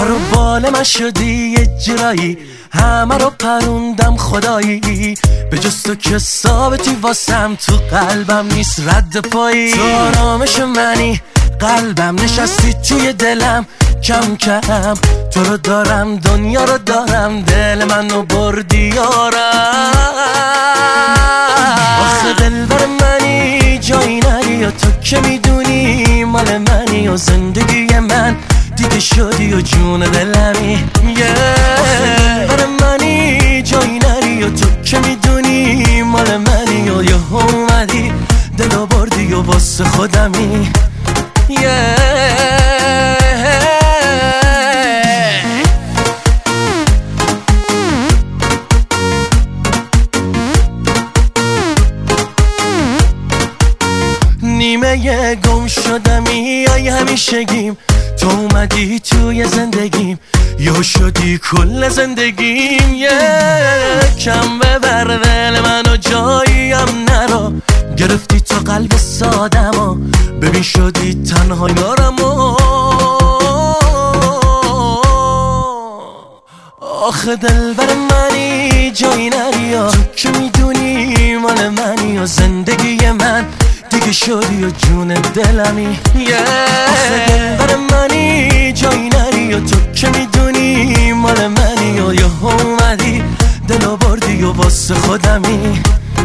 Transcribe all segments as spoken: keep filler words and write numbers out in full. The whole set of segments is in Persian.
سر و بال من شدی یه جرایی، همه رو پروندم خدایی، به جز تو که ثابتی واسم تو قلبم نیست رد پایی. تو آرامش منی، قلبم نشستی توی دلم، کم کم تو رو دارم، دنیا رو دارم، دل منو بردی یارم. آخه دلبر منی، جایی نری و تو که میدونی مال منی و زندگی من دیگه شدی و جون دلمی. آخه دلبر منی، جایی نری و تو که میدونی مال منی و یه اومدی دلو بردی و واسه خودمی. نیمه گم شدمی ای همیشگیم، تو اومدی توی زندگیم، یا شدی کل زندگیم. یکم ببر دل منو جاییم نرو، گرفتی تو قلب سادمو، ببین شدی تنها یارمو. آخه دلبر منی، جایی نری و تو که میدونی مال منی و زندگی من دیگه شدی و جون دلمی. آخه دلبر منی، جایی نری و تو که میدونی مال منی و یه اومدی دلو بردی و واسه خودمی.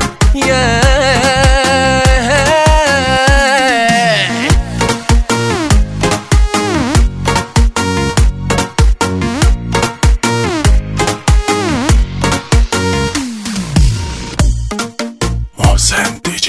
محسن دیجی.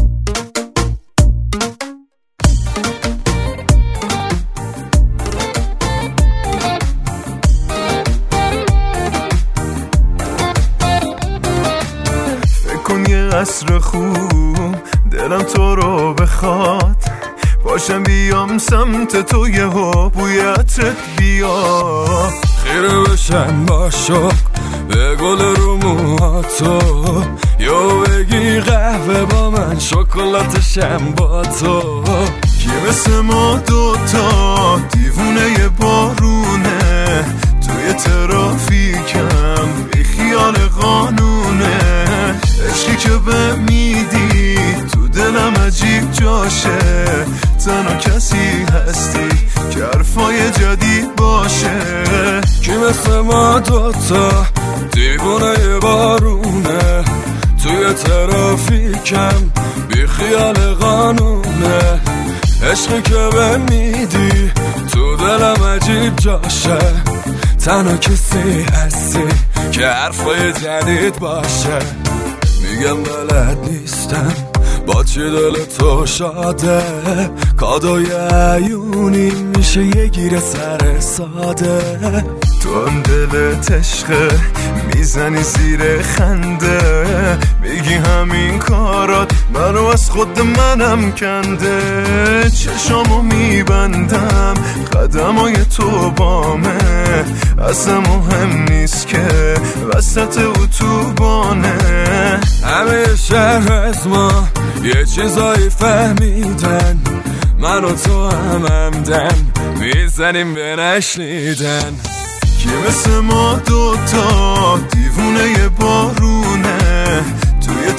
عصر خوب دلم تو رو بخواد، باشم بیام سمت تو یه ها بویتت بیا، خیره بشم با شوق به گل رو موهاتو، یا بگی قهوه با من شکلاتشم با تو. کی مثل ما دوتا دیوونه بارونه، توی ترافیکم بی خیال قانونه، عشقی که به میدی تو دلم عجیب جاشه، تنها کسی هستی که حرفای جدید باشه. کی مثل ما دوتا دیوونه بارونه، توی ترافیکم بی خیال قانونه، عشقی که به میدی تو دلم عجیب جاشه، تنها کسی هستی که حرفای جدید باشه. میگم بلد نیستم با چی دل تو شاده، کادوی عیونی میشه یه گیر سر ساده. تو هم دلت عشقه میزنی زیر خنده، میگی همین کارات منو از خود منم کنده. چشامو میبندم قدمای تو بامه، اصلا مهم نیست که وسط اتوبانه. همه شهر از ما یه چیزایی فهمیدن، من و تو هم همدم میزنیم به نشنیدن. کی مثل ما دوتا دیوونه بارونه، توی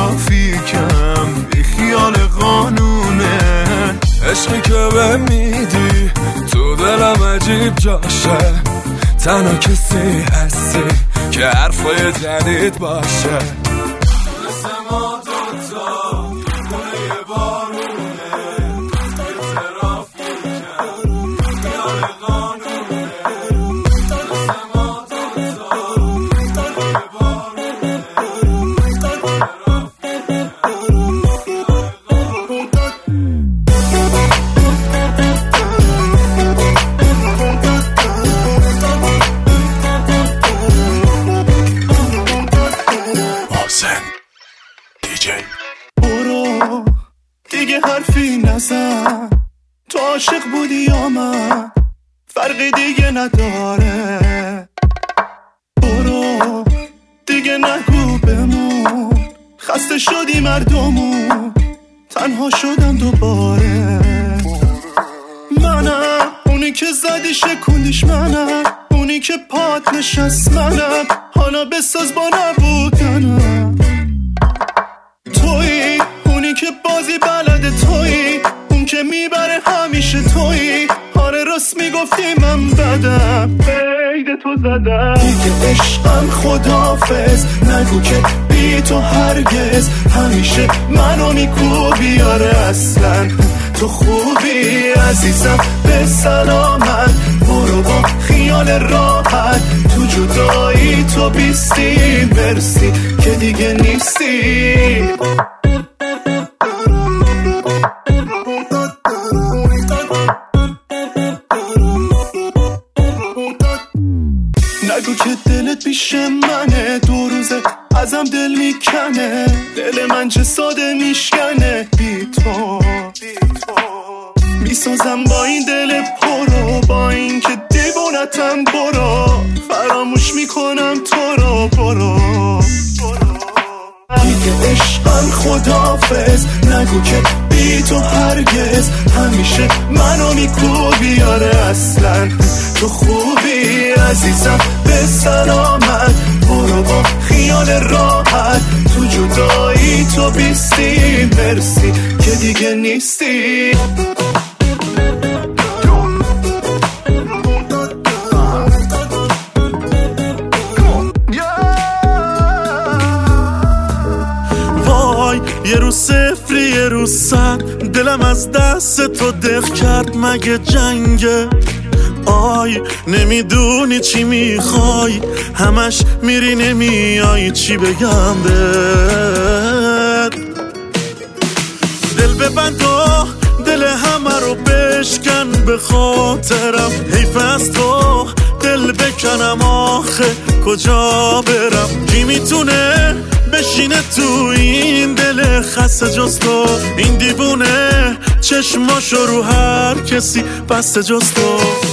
ترافیکم بی خیال قانونه، عشقی که به میدی تو دلم عجیب جاشه، تنها کسی هستی که حرفای جدید باشه. مثل ما دوتا دیوونه بارونه، توی ترافیکم بی خیال قانونه. برو دیگه حرفی نزن، تو عاشق بودی یا من فرقی دیگه نداره. برو دیگه نگو بمون، خسته شدی مردمون، تنها شدم دوباره. منم اونی که زدی شکوندیش منم، اونی که پات نشست منم، حالا بساز با نبودنم. تویی اونی که بازی بلده، تویی اون که میبره همیشه، تویی آره راست میگفتی من بدم، قید تو زدم. دیگه عشقم خداحافظ، نگو که بی تو هرگز، همیشه منو میکوبی آره اصلا تو خوبی عزیزم به سلامت، برو با خیال راحت، تو جدایی تو بیستی، مرسی که دیگه نیستی. نگو که دلت پیش منه، دو روزه ازم دل میکنه، دل من چه ساده میشکنه بی تو. میسازم با این دل پرو، با این که دیوونتم، برو فراموش میکنم تو رو، برو. میگه عشقم خداحافظ، نگو که بی تو هرگز، همیشه منو میکوبی آره اصلا تو خوبی عزیزم به سلامت، برو با خیال راحت، تو جدایی تو بیستی، مرسی که دیگه نیستی. یه روز صفری یه روز صد، دلم از دست تو دق کرد، مگه جنگه؟ آی نمیدونی چی میخوای، همش میری نمیای، چی بگم بهت؟ دل ببند و دل همه رو بشکن به خاطرم، حیف از تو دل بکنم، آخه کجا برم؟ کی میتونه بشینه تو این دل خسته جز تو؟ این دیوونه چشماشو رو هر کسی بسته جز تو.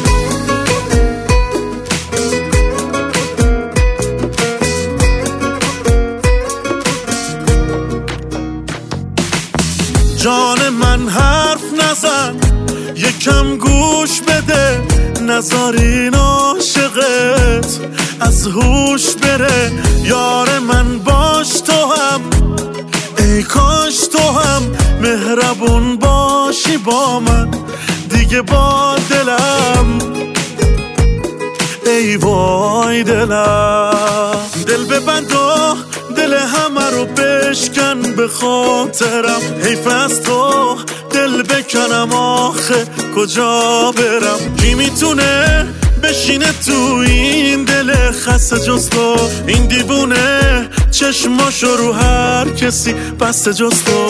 جان من حرف نزن، یکم گوش بده، نذار این عاشقت از هوش بره. یار من باش تو هم، ای کاش تو هم مهربون باشی با من دیگه، با دلم ای وای دلم. دل ببند و دل همه رو بشکن به خاطرم، حیف از تو دل بکنم، آخه کجا برم؟ کی میتونه بشینه تو این دل خسته جز تو؟ این دیوونه چشماشو رو هر کسی بسته جز تو.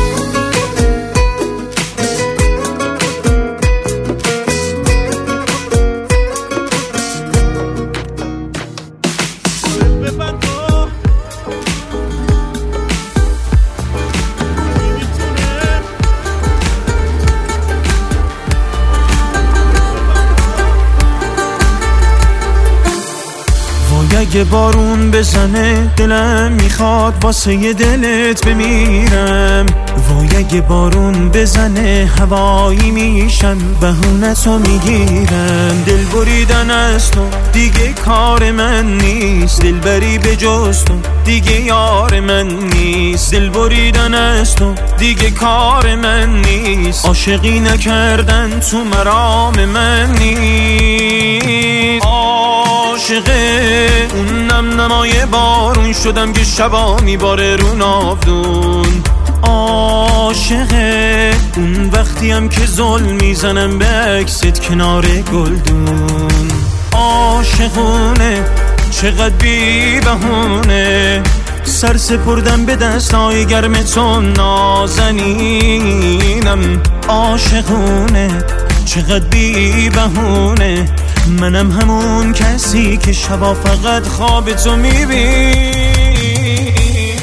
اگه بارون بزنه دلم میخواد واسه ی دلت بمیرم، وای اگه بارون بزنه هوایی میشم بهونتو میگیرم. دل بریدن از تو دیگه کار من نیست، دل بری به جز تو دیگه یار من نیست. دل بریدن از تو دیگه کار من نیست، عاشقی نکردن تو مرام من نیست. عاشقه اون نم نمای بارون شدم که شبا میباره رو ناودون. عاشقه اون وقتی هم که ظلم میزنم به عکست کنار گلدون. عاشقونه چقدر بی بهونه، سر سپردم به دستای گرم تو نازنینم. عاشقونه چقدر بی بهونه، منم همون کسی که شبا فقط خواب تو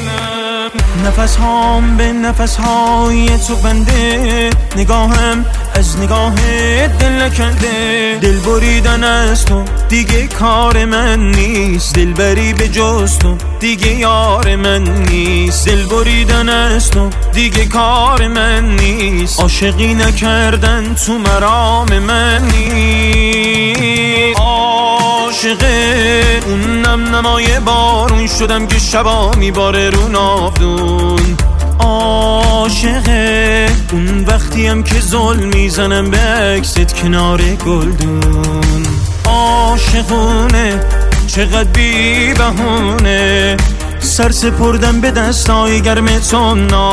میبینم. نفس هام به نفس های تو بنده، نگاهم از نگاه دل نکنده. دل بریدن از تو دیگه کار من نیست، دل بری به جز تو دیگه یار من نیست. دل بریدن از تو دیگه کار من نیست، عاشقی نکردن تو مرام من نیست. عاشق اون نم نمای بارون شدم که شبا میباره رو ناودون. عاشق اون وقتیم که ظلم میزنم به عکست کنار گلدون. عاشقونه چقدر بی بهونه، سر سپردم به دستای گرم تو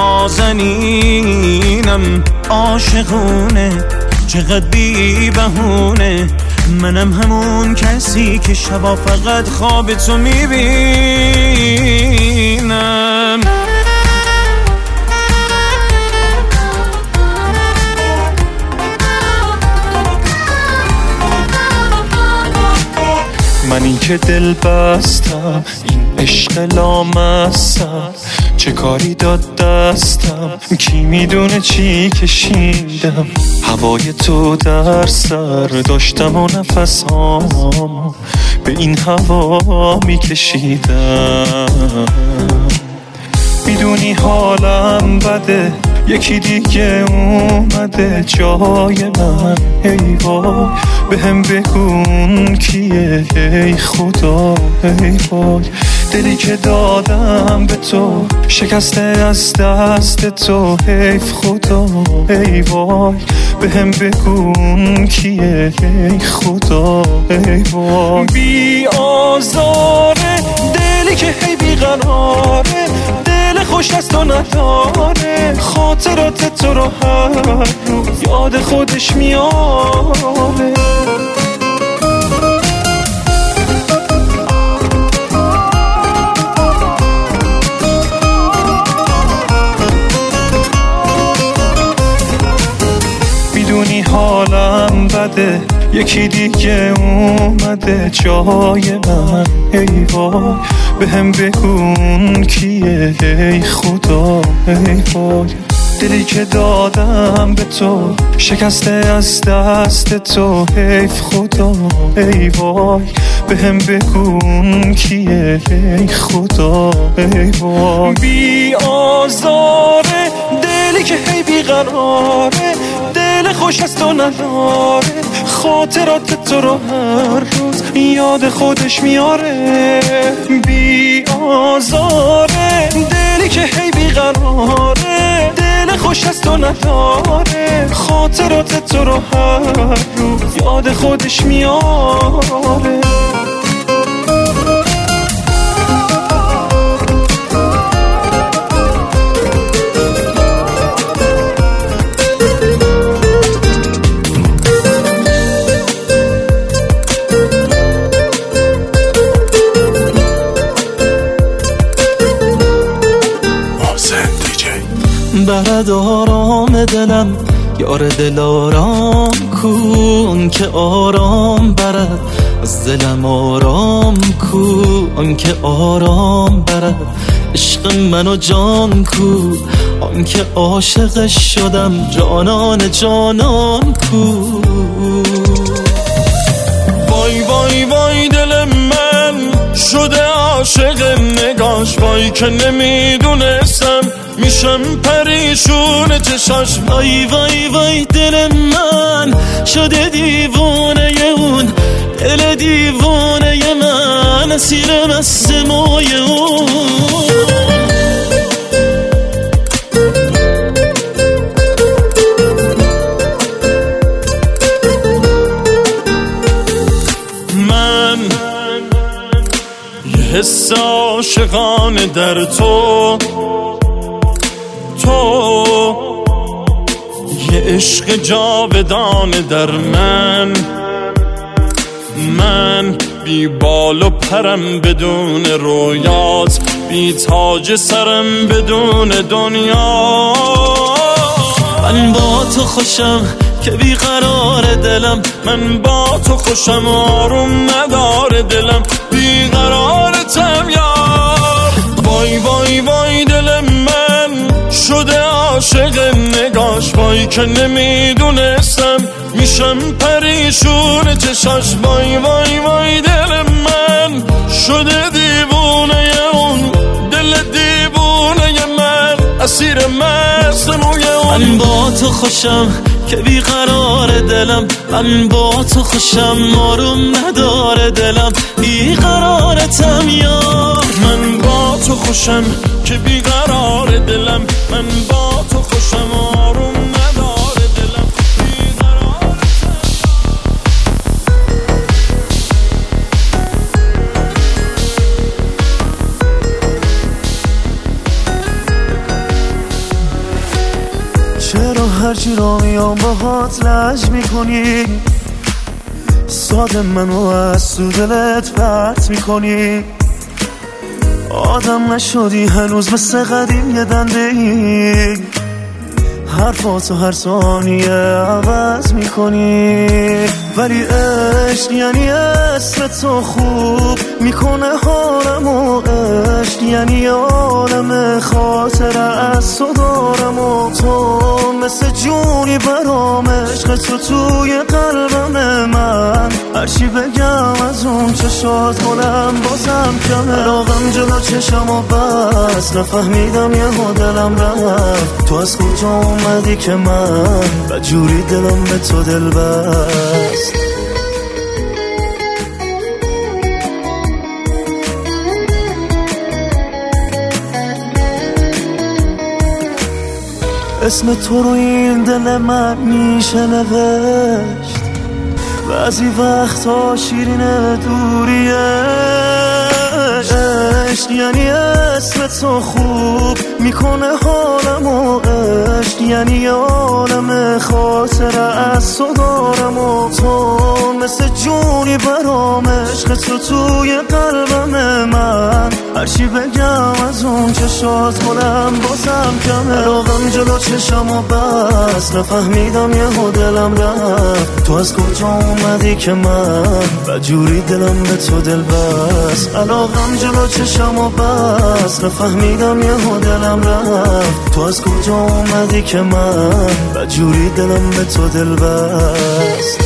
نازنینم. عاشقونه چقدر بی بهونه، منم همون کسی که شبا فقط خواب تو میبینم. من این که دل بستم، این عشق لامستم، چه کاری داد دستم، کی میدونه چی کشیدم. هوای تو در سر داشتم و نفسام به این هوا میکشیدم. میدونی حالم بده، یکی دیگه اومده جای من. ای وای به هم بگون کیه، ای خدا ای وای. دلی که دادم به تو شکسته از دست تو، حیف خدا ای وای. به هم بگون کیه، ای خدا ای وای. بی آزاره دلی که هی بیقراره، دل خوش از تو نداره، خاطرات تو رو هر روز یاد خودش میاره. میدونی حالم بده، یکی دیگه اومده جای من. ای وای به هم بگون کیه، ای خدا ای وای. دلی که دادم به تو شکسته از دست تو، حیف خدا ای وای. به هم بگون کیه، ای خدا ای وای. بی آزاره دلی که هی بیقراره، دل خوش از تو نداره، خاطرات تو رو هر روز یاد خودش میاره. بی آزاره دلی که هی بیقراره، دل خوش از تو نداره، خاطرات تو رو هر روز یاد خودش میاره. برد آرام دلم یار دل آرام کن، که آرام برد از دلم آرام کن، که آرام برد عشق منو جان کو، آن که عاشقش شدم جانان جانان کو. وای وای وای دل من شده عاشق نگاش، وای که نمیدونستم میشم پریشون چشاش. وای وای وای دل من شده دیوانه اون، دل دیوانه من اسیر مست موی اون. من یه حس عاشقانه در تو، تو یه عشق جاودانه در من. من بی بال و پرم بدون رویات، بی تاج سرم بدون دنیا. من با تو خوشم که بیقرار دلم، من با تو خوشم آروم نداره دلم، بیقرارتم یار. وای وای وای دل من شده عاشق نگاش، وای که نمیدونستم میشم پریشون چشاش. وای وای وای دل من شده دیوونه اون، دل دیوونه من اسیر مست موی اون. من با تو خوشم که بیقرار دلم، من با تو خوشم آروم نداره دلم، بیقرارتم یار. من با تو خوشم که بیقرار دلم، من با تو خوشم آروم نداره دلم، بیقرارتم. چرا هرچی را میام باهات لج میکنی، ساده منو از تو دلت پرت میکنی. آدم نشدی هنوز مثل قدیم یه دنده ای، حرفاتو هر ثانیه عوض میکنی. ولی عشق یعنی اسم تو خوب میکنه حالمو، عشق یعنی عالم خاطره از تو دارم و تو مثل جونی برام. عشق تو توی قلبم من، هرچی بگم از اون چشات کنم بازم کمه. راغم جلو چشم و بس نفهمیدم یه دلم رفت، تو از کجا اومدی که من بجوری دلم به تو دل بست. اسم تو رو این دل من میشه نوشت، بعضی وقتا شیرین دوریه. عشق یعنی اسم تو خوب میکنه حالمو، عشق یعنی عالم خاطره از تو دارم و تو مثل جونی برام. عشق تو توی قلبم من، هرچی بگم از اون چشات کنم بازم کمه. راغم جلو چشم و بس نفهمیدم یه دلم رفت، تو از کجا اومدی که من بجوری دلم به تو دل بست. علاقم جلو چشم و بس نفهمیدم یه دلم رفت، تو از کجا اومدی که من بجوری دلم به تو دل بست.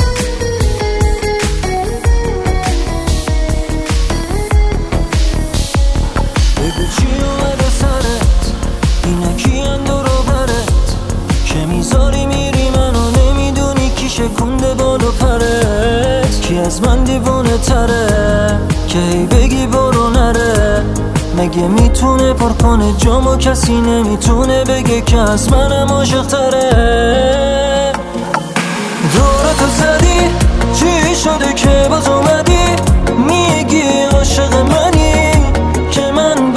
بگو چی اومده سرت، اینا کیان دور و برت، که میذاری میری منو نمیدونی کی شکونده بال و پرت. کی از من دیوونه تره که هی بگی برو نره، مگه میتونه پر کنه جامو کسی نمیتونه بگه که از منم عاشق تره. دورتو زدی چی شده که باز اومدی میگی عاشق منی، که من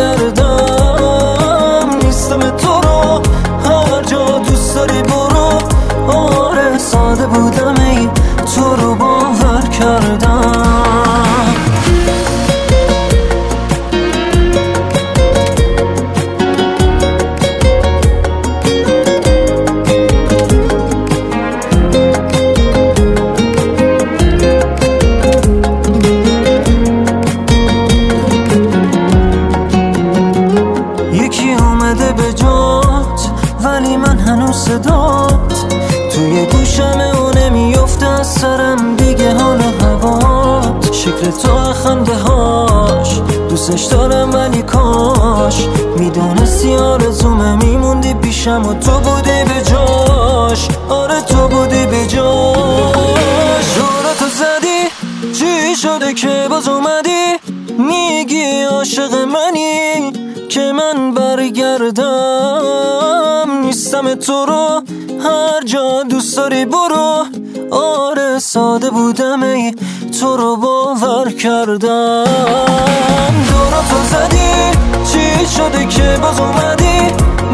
برگردم نیستم تو رو هر جا دوست داری برو. آره ساده بودم ای تو رو باور کردم. یکی اومده به جات ولی من هنوز صدات توی گوشمه و نمیفته از سرم دیگه حال و هوات. شکل تو خنده هاش دوستش دارم ولی کاش میدونستی آرزومه میموندی پیشم و تو بودی به جاش. آره تو بودی به جاش. دورتو زدی چی شده که باز اومدی میگی عاشق منی، که من برگردم نیستم تو رو هر جا دوست داری برو. آره ساده بودم ای تو رو باور کردم. دورتو زدی چی شده که باز اومدی